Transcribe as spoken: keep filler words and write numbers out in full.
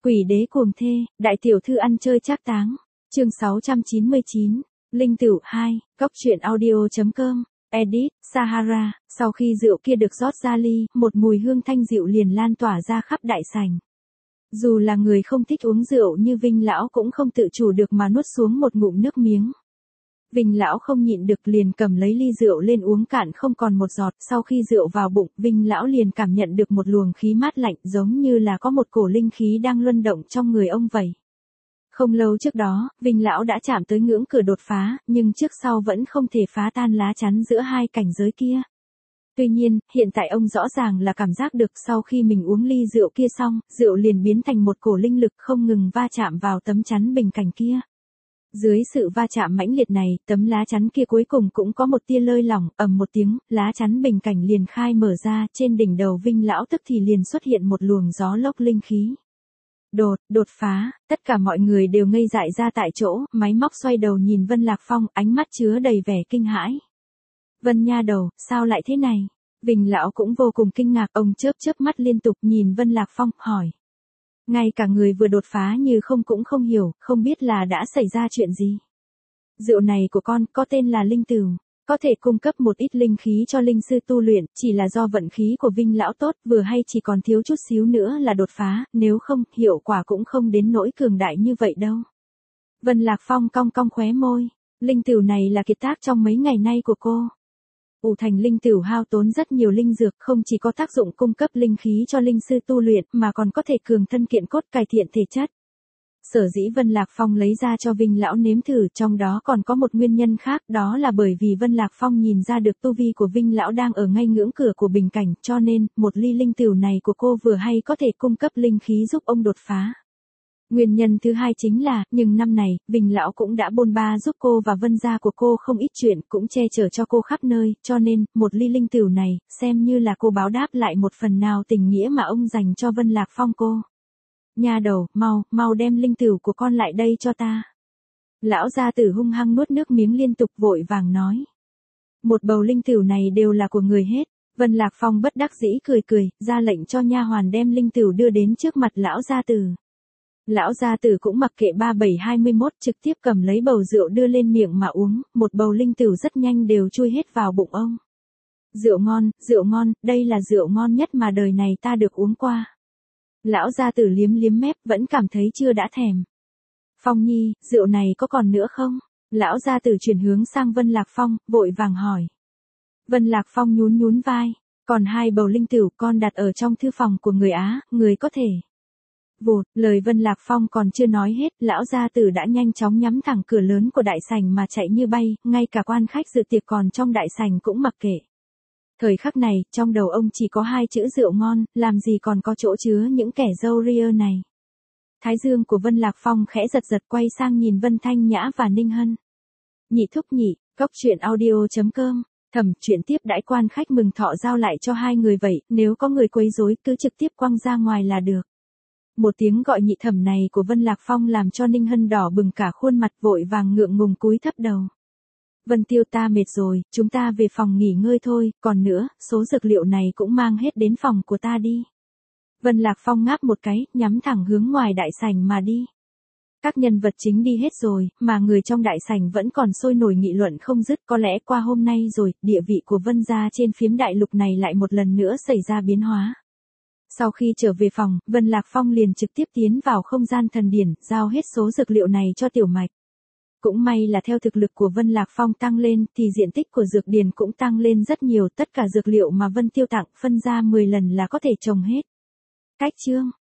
Quỷ đế cuồng thê, đại tiểu thư ăn chơi trác táng. Chương sáu trăm chín mươi chín, Linh Tửu hai, Cóc truyện audio.com, edit, Sahara. Sau khi rượu kia được rót ra ly, một mùi hương thanh dịu liền lan tỏa ra khắp đại sảnh. Dù là người không thích uống rượu như Vinh lão cũng không tự chủ được mà nuốt xuống một ngụm nước miếng. Vinh lão không nhịn được liền cầm lấy ly rượu lên uống cạn không còn một giọt. Sau khi rượu vào bụng, Vinh lão liền cảm nhận được một luồng khí mát lạnh, giống như là có một cổ linh khí đang luân động trong người ông vậy. Không lâu trước đó, Vinh lão đã chạm tới ngưỡng cửa đột phá, nhưng trước sau vẫn không thể phá tan lá chắn giữa hai cảnh giới kia. Tuy nhiên, hiện tại ông rõ ràng là cảm giác được sau khi mình uống ly rượu kia xong, rượu liền biến thành một cổ linh lực không ngừng va chạm vào tấm chắn bình cảnh kia. Dưới sự va chạm mãnh liệt này, tấm lá chắn kia cuối cùng cũng có một tia lơi lỏng, ầm một tiếng, lá chắn bình cảnh liền khai mở ra, trên đỉnh đầu Vinh lão tức thì liền xuất hiện một luồng gió lốc linh khí. Đột, đột phá, tất cả mọi người đều ngây dại ra tại chỗ, máy móc xoay đầu nhìn Vân Lạc Phong, ánh mắt chứa đầy vẻ kinh hãi. Vân nha đầu, sao lại thế này? Vinh lão cũng vô cùng kinh ngạc, ông chớp chớp mắt liên tục nhìn Vân Lạc Phong, hỏi. Ngay cả người vừa đột phá như không cũng không hiểu, không biết là đã xảy ra chuyện gì. Rượu này của con có tên là Linh Tửu, có thể cung cấp một ít linh khí cho linh sư tu luyện, chỉ là do vận khí của Vinh lão tốt, vừa hay chỉ còn thiếu chút xíu nữa là đột phá, nếu không, hiệu quả cũng không đến nỗi cường đại như vậy đâu. Vân Lạc Phong cong cong khóe môi, Linh Tửu này là kiệt tác trong mấy ngày nay của cô. Ủ thành Linh Tửu hao tốn rất nhiều linh dược, không chỉ có tác dụng cung cấp linh khí cho linh sư tu luyện mà còn có thể cường thân kiện cốt, cải thiện thể chất. Sở dĩ Vân Lạc Phong lấy ra cho Vinh lão nếm thử, trong đó còn có một nguyên nhân khác, đó là bởi vì Vân Lạc Phong nhìn ra được tu vi của Vinh lão đang ở ngay ngưỡng cửa của bình cảnh, cho nên, một ly linh tửu này của cô vừa hay có thể cung cấp linh khí giúp ông đột phá. Nguyên nhân thứ hai chính là, nhưng năm này, Vinh lão cũng đã bôn ba giúp cô và Vân gia của cô không ít chuyện, cũng che chở cho cô khắp nơi, cho nên, một ly linh tửu này, xem như là cô báo đáp lại một phần nào tình nghĩa mà ông dành cho Vân Lạc Phong cô. Nha đầu, mau, mau đem linh tửu của con lại đây cho ta. Lão gia tử hung hăng nuốt nước miếng liên tục vội vàng nói. Một bầu linh tửu này đều là của người hết. Vân Lạc Phong bất đắc dĩ cười cười, ra lệnh cho nha hoàn đem linh tửu đưa đến trước mặt lão gia tử. Lão gia tử cũng mặc kệ ba bảy hai mươi mốt, trực tiếp cầm lấy bầu rượu đưa lên miệng mà uống, một bầu linh tửu rất nhanh đều chui hết vào bụng ông. Rượu ngon, rượu ngon, đây là rượu ngon nhất mà đời này ta được uống qua. Lão gia tử liếm liếm mép, vẫn cảm thấy chưa đã thèm. Phong nhi, rượu này có còn nữa không? Lão gia tử chuyển hướng sang Vân Lạc Phong, vội vàng hỏi. Vân Lạc Phong nhún nhún vai, còn hai bầu linh tửu con đặt ở trong thư phòng của người Á, người có thể. Vụt, lời Vân Lạc Phong còn chưa nói hết, lão gia tử đã nhanh chóng nhắm thẳng cửa lớn của đại sảnh mà chạy như bay, ngay cả quan khách dự tiệc còn trong đại sảnh cũng mặc kệ. Thời khắc này, trong đầu ông chỉ có hai chữ rượu ngon, làm gì còn có chỗ chứa những kẻ dâu ria này. Thái dương của Vân Lạc Phong khẽ giật giật, quay sang nhìn Vân Thanh Nhã và Ninh Hân. Nhị thúc nhị, Cóc truyện audio.com, thẩm chuyện tiếp đãi quan khách mừng thọ giao lại cho hai người vậy, nếu có người quấy rối cứ trực tiếp quăng ra ngoài là được. Một tiếng gọi nhị thẩm này của Vân Lạc Phong làm cho Ninh Hân đỏ bừng cả khuôn mặt, vội vàng ngượng ngùng cúi thấp đầu. Vân Tiêu, ta mệt rồi, chúng ta về phòng nghỉ ngơi thôi, còn nữa, số dược liệu này cũng mang hết đến phòng của ta đi. Vân Lạc Phong ngáp một cái, nhắm thẳng hướng ngoài đại sảnh mà đi. Các nhân vật chính đi hết rồi, mà người trong đại sảnh vẫn còn sôi nổi nghị luận không dứt, có lẽ qua hôm nay rồi, địa vị của Vân gia trên phiến đại lục này lại một lần nữa xảy ra biến hóa. Sau khi trở về phòng, Vân Lạc Phong liền trực tiếp tiến vào không gian thần điển, giao hết số dược liệu này cho Tiểu Mạch. Cũng may là theo thực lực của Vân Lạc Phong tăng lên, thì diện tích của dược điển cũng tăng lên rất nhiều, tất cả dược liệu mà Vân Tiêu tặng phân ra mười lần là có thể trồng hết. Cách chương